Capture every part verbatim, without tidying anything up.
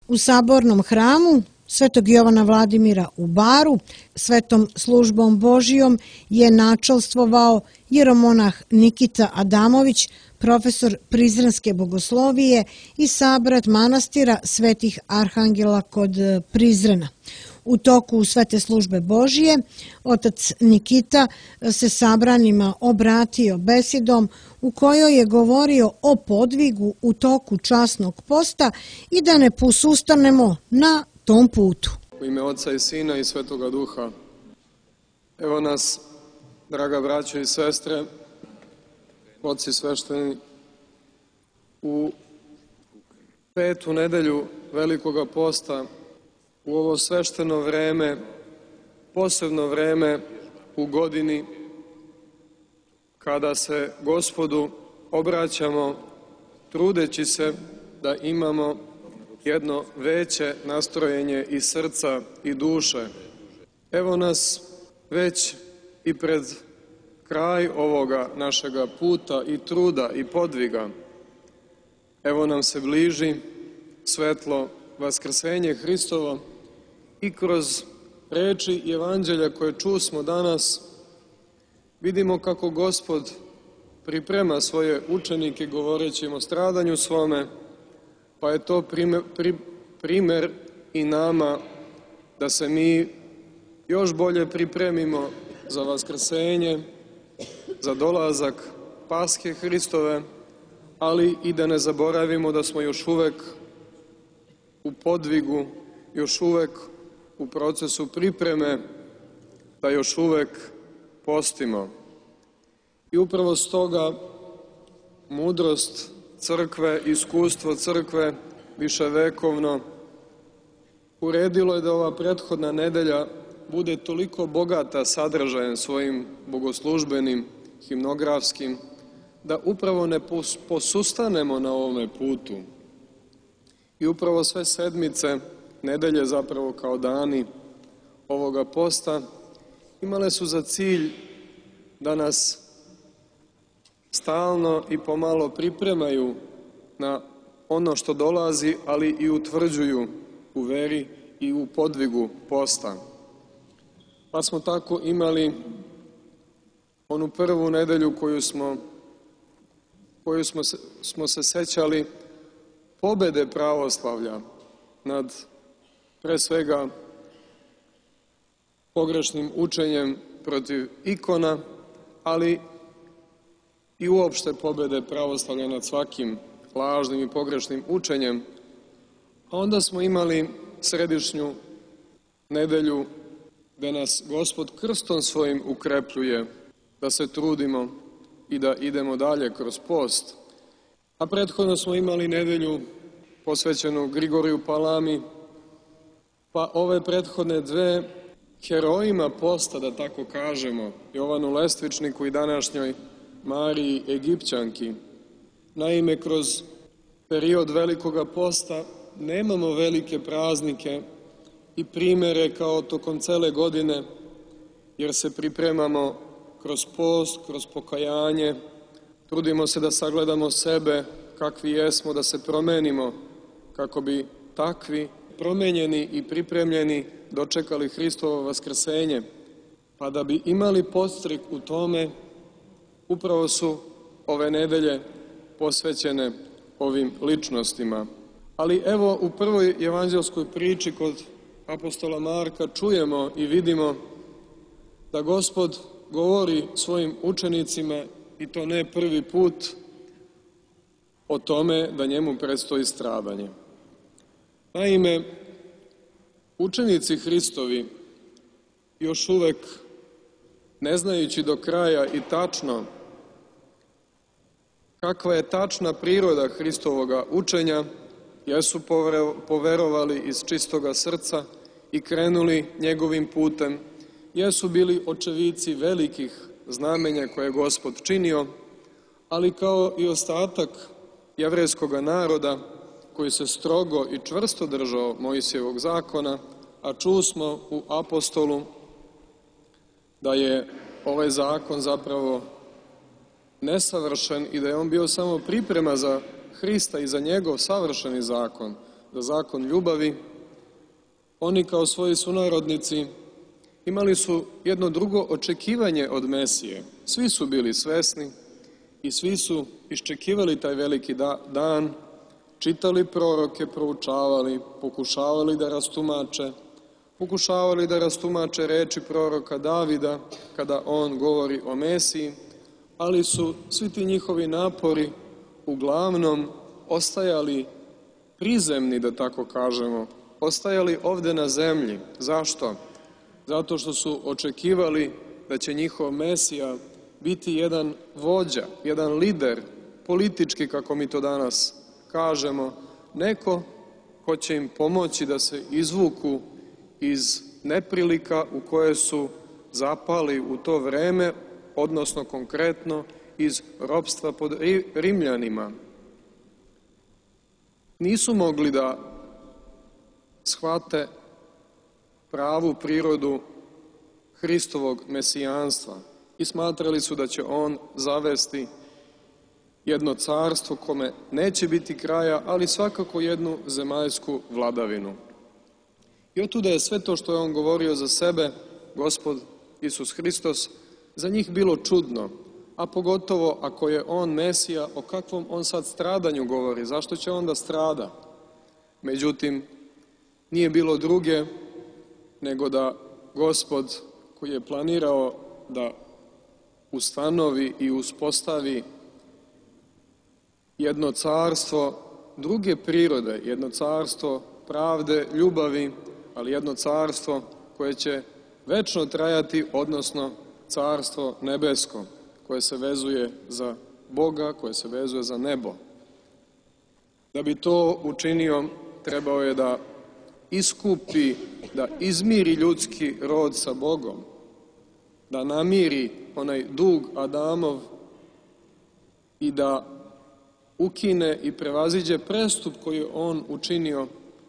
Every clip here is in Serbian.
U sabornom hramu Svetog Jovana Vladimira u Baru svetom službom Božijom je načelstvovao jeromonah Nikita Adamović, profesor Prizrenske bogoslovije i sabrat manastira Svetih Arhangela kod Prizrena. U toku svete službe Božije otac Nikita se sabranima obratio besedom u kojoj je govorio o podvigu u toku časnog posta i da ne posustanemo na tom putu. U ime Oca i Sina i Svetoga Duha. Evo nas, draga braćo i sestre, oci svešteni, u petu nedelju Velikoga posta, u ovo svešteno vreme, posebno vreme u godini, kada se Gospodu obraćamo, trudeći se da imamo jedno veće nastrojenje i srca i duše. Evo nas već i pred kraj ovoga našega puta i truda i podviga. Evo nam se bliži svetlo Vaskrsenje Hristovo i kroz reči Evanđelja koje čusmo danas vidimo kako Gospod priprema svoje učenike govoreći im o stradanju svome, pa je to primer, pri, primer i nama da se mi još bolje pripremimo za Vaskrsenje, za dolazak Paske Hristove, ali i da ne zaboravimo da smo još uvek u podvigu, još uvek u procesu pripreme, da još uvek postimo. I upravo stoga mudrost crkve, iskustvo crkve viševekovno uredilo je da ova prethodna nedelja bude toliko bogata sadržajem svojim bogoslužbenim, himnografskim, da upravo ne posustanemo na ovome putu. I upravo sve sedmice, nedelje zapravo kao dani ovoga posta, imale su za cilj da nas stalno i pomalo pripremaju na ono što dolazi, ali i utvrđuju u veri i u podvigu posta. Pa smo tako imali onu prvu nedelju koju smo, koju smo, se, smo se sećali pobede pravoslavlja nad pre svega pogrešnim učenjem protiv ikona, ali i uopšte pobede pravoslavlja nad svakim lažnim i pogrešnim učenjem. A onda smo imali središnju nedelju gde nas Gospod krstom svojim ukrepljuje da se trudimo i da idemo dalje kroz post. A prethodno smo imali nedelju posvećenu Grigoriju Palami, pa ove prethodne dve herojima posta, da tako kažemo, Jovanu Lestvičniku i današnjoj Mariji Egipćanki. Naime, kroz period Velikoga posta nemamo velike praznike i primere kao tokom cele godine, jer se pripremamo kroz post, kroz pokajanje, trudimo se da sagledamo sebe kakvi jesmo, da se promenimo, kako bi takvi promenjeni i pripremljeni dočekali Hristovo vaskrsenje. Pa da bi imali podstrek u tome, upravo su ove nedelje posvećene ovim ličnostima. Ali evo u prvoj evanđelskoj priči kod apostola Marka čujemo i vidimo da Gospod govori svojim učenicima, i to ne prvi put, o tome da njemu predstoji stradanje. Naime, učenici Hristovi još uvek, ne znajući do kraja i tačno kakva je tačna priroda Hristovoga učenja, jesu poverovali iz čistoga srca i krenuli njegovim putem, jesu bili očevici velikih znamenja koje je Gospod činio, ali kao i ostatak jevrejskoga naroda koji se strogo i čvrsto držao Mojsijevog zakona, a čusmo u apostolu da je ovaj zakon zapravo nesavršen i da je on bio samo priprema za Hrista i za njegov savršeni zakon, za zakon ljubavi, oni kao svoji sunarodnici imali su jedno drugo očekivanje od Mesije. Svi su bili svesni i svi su iščekivali taj veliki dan, čitali proroke, proučavali, pokušavali da rastumače, pokušavali da rastumače reči proroka Davida kada on govori o Mesiji, ali su svi ti njihovi napori uglavnom ostajali prizemni, da tako kažemo, ostajali ovde na zemlji. Zašto? Zato što su očekivali da će njihov Mesija biti jedan vođa, jedan lider, politički, kako mi to danas kažemo, neko ko će im pomoći da se izvuku iz neprilika u koje su zapali u to vreme, odnosno konkretno iz ropstva pod Rimljanima. Nisu mogli da shvate pravu prirodu Hristovog mesijanstva i smatrali su da će on zavesti jedno carstvo kome neće biti kraja, ali svakako jednu zemaljsku vladavinu. I otuda je sve to što je on govorio za sebe, Gospod Isus Hristos, za njih bilo čudno, a pogotovo ako je on Mesija, o kakvom on sad stradanju govori, zašto će on da strada? Međutim, nije bilo druge nego da Gospod, koji je planirao da ustanovi i uspostavi jedno carstvo druge prirode, jedno carstvo pravde, ljubavi, ali jedno carstvo koje će večno trajati, odnosno carstvo nebesko, koje se vezuje za Boga, koje se vezuje za nebo. Da bi to učinio, trebao je da iskupi, da izmiri ljudski rod sa Bogom, da namiri onaj dug Adamov i da ukine i prevaziđe prestup koji je on učinio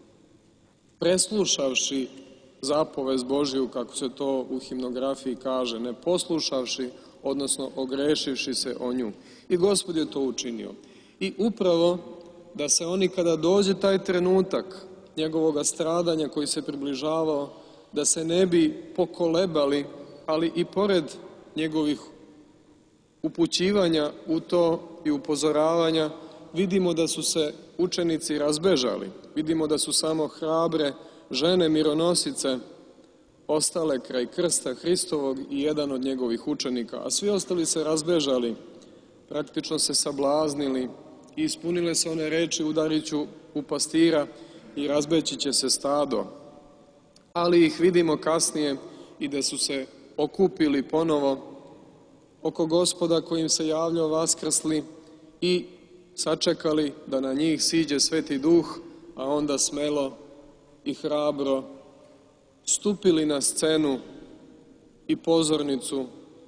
preslušavši zapovest Božiju, kako se to u himnografiji kaže, ne poslušavši, odnosno ogrešivši se o nju. I Gospod je to učinio. I upravo da se oni, kada dođe taj trenutak njegovoga stradanja koji se približavao, da se ne bi pokolebali, ali i pored njegovih upućivanja u to i upozoravanja, vidimo da su se učenici razbežali. Vidimo da su samo hrabre žene mironosice ostale kraj krsta Hristovog i jedan od njegovih učenika, a svi ostali se razbežali, praktično se sablaznili i ispunile se one reči: udarit ću u pastira i razbeći će se stado. Ali ih vidimo kasnije i da su se okupili ponovo oko Gospoda koji im se javljao vaskrsli i sačekali da na njih siđe Sveti Duh, a onda smelo i hrabro stupili na scenu i pozornicu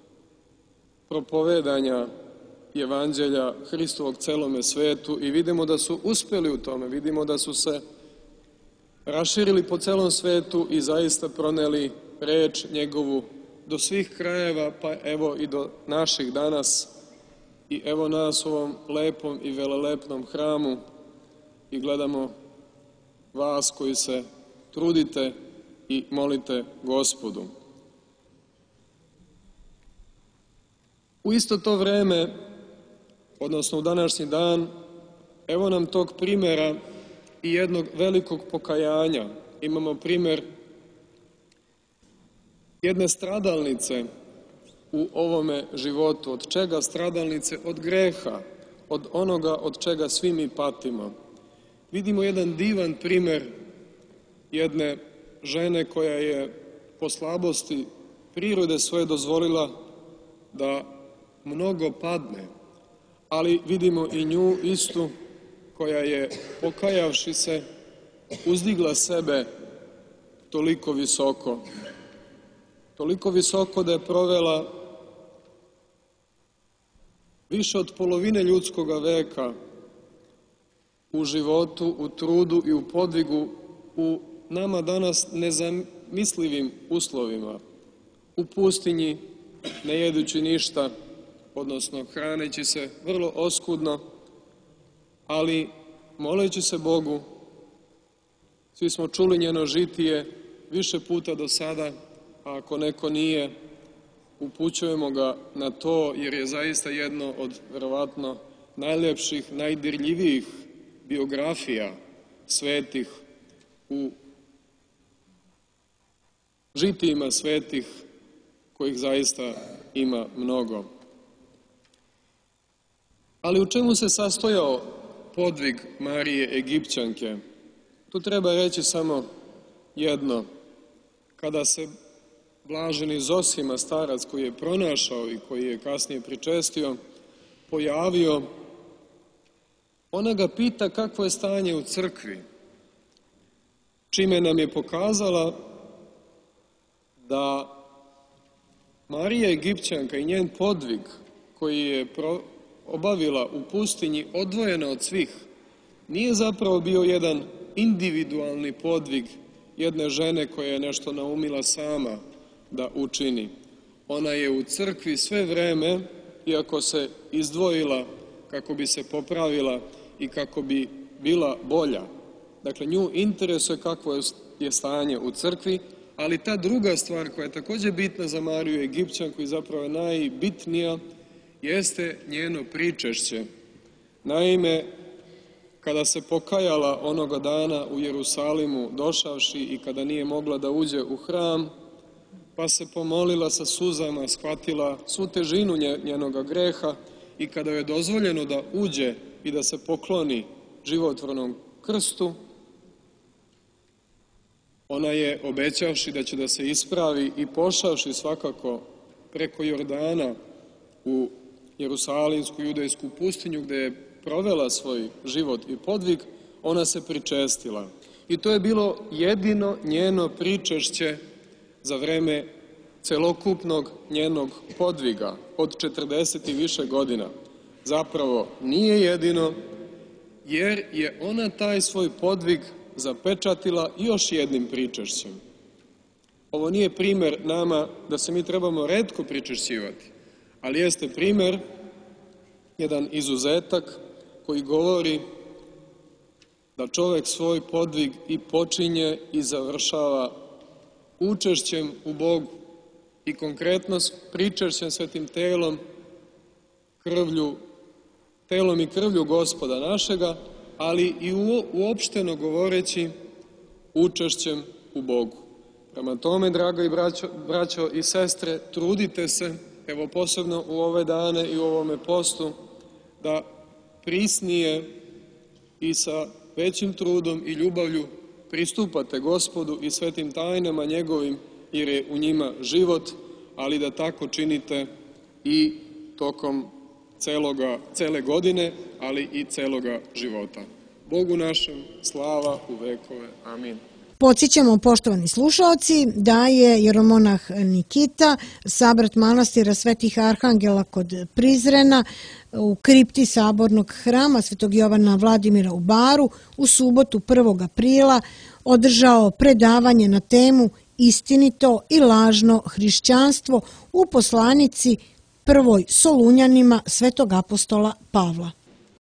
propovedanja Evanđelja Hristovog celome svetu i vidimo da su uspeli u tome, vidimo da su se raširili po celom svetu i zaista proneli reč njegovu do svih krajeva, pa evo i do naših danas. I evo nas u ovom lepom i velelepnom hramu i gledamo vas koji se trudite i molite Gospodu. U isto to vreme, odnosno u današnji dan, evo nam tog primjera i jednog velikog pokajanja. Imamo primjer jedne stradalnice u ovome životu. Od čega stradalnice? Od greha, od onoga od čega svi mi patimo. Vidimo jedan divan primjer jedne žene koja je po slabosti prirode svoje dozvolila da mnogo padne, ali vidimo i nju istu koja je, pokajavši se, uzdigla sebe toliko visoko, toliko visoko da je provela više od polovine ljudskoga veka u životu, u trudu i u podvigu, u nama danas nezamislivim uslovima, u pustinji, ne jedući ništa, odnosno hraneći se vrlo oskudno, ali moleći se Bogu Svi smo čuli njeno žitije više puta do sada, a ako neko nije, upućujemo ga na to, jer je zaista jedno od, verovatno, najlepših, najdirljivijih biografija svetih u žitijima svetih, kojih zaista ima mnogo. Ali u čemu se sastojao podvig Marije Egipćanke? Tu treba reći samo jedno. Kada se blaženi Zosima, starac koji je pronašao i koji je kasnije pričestio, pojavio, ona ga pita kakvo je stanje u crkvi, čime nam je pokazala da Marija Egipćanka i njen podvig koji je obavila u pustinji odvojena od svih, nije zapravo bio jedan individualni podvig jedne žene koja je nešto naumila sama da učini. Ona je u crkvi sve vreme, iako se izdvojila kako bi se popravila i kako bi bila bolja. Dakle, nju interesuje kakvo je stanje u crkvi, ali ta druga stvar koja je također bitna za Mariju Egipćanku i zapravo je najbitnija, jeste njeno pričešće. Naime, kada se pokajala onoga dana u Jerusalimu došavši i kada nije mogla da uđe u hram, pa se pomolila sa suzama, shvatila svu težinu njenoga greha i kada je dozvoljeno da uđe i da se pokloni životvornom krstu, ona je, obećavši da će da se ispravi i pošavši svakako preko Jordana u Jerusalimsku judejsku pustinju gdje je provela svoj život i podvig, ona se pričestila. I to je bilo jedino njeno pričešće za vreme celokupnog njenog podviga od četrdeset i više godina. Zapravo nije jedino, jer je ona taj svoj podvig zapečatila još jednim pričešćem. Ovo nije primer nama da se mi trebamo retko pričešćivati, ali jeste primer, jedan izuzetak koji govori da čovjek svoj podvig i počinje i završava učešćem u Bogu i konkretno pričešćem svetim telom, krvlju, telom i krvlju Gospoda našega, ali i uopšteno govoreći učešćem u Bogu. Prema tome, draga i braćo, braćo i sestre, trudite se, evo posebno u ove dane i u ovome postu, da prisnije i sa većim trudom i ljubavlju pristupate Gospodu i svetim tajnama njegovim, jer je u njima život, ali da tako činite i tokom celoga, cele godine, ali i celoga života. Bogu našem slava u vekove. Amin. Podsjećamo, poštovani slušaoci, da je jeromonah Nikita, sabrat manastira Svetih Arhangela kod Prizrena u kripti sabornog hrama Svetog Jovana Vladimira u Baru u subotu prvog aprila održao predavanje na temu Istinito i lažno hrišćanstvo u poslanici prvoj Solunjanima Svetog apostola Pavla.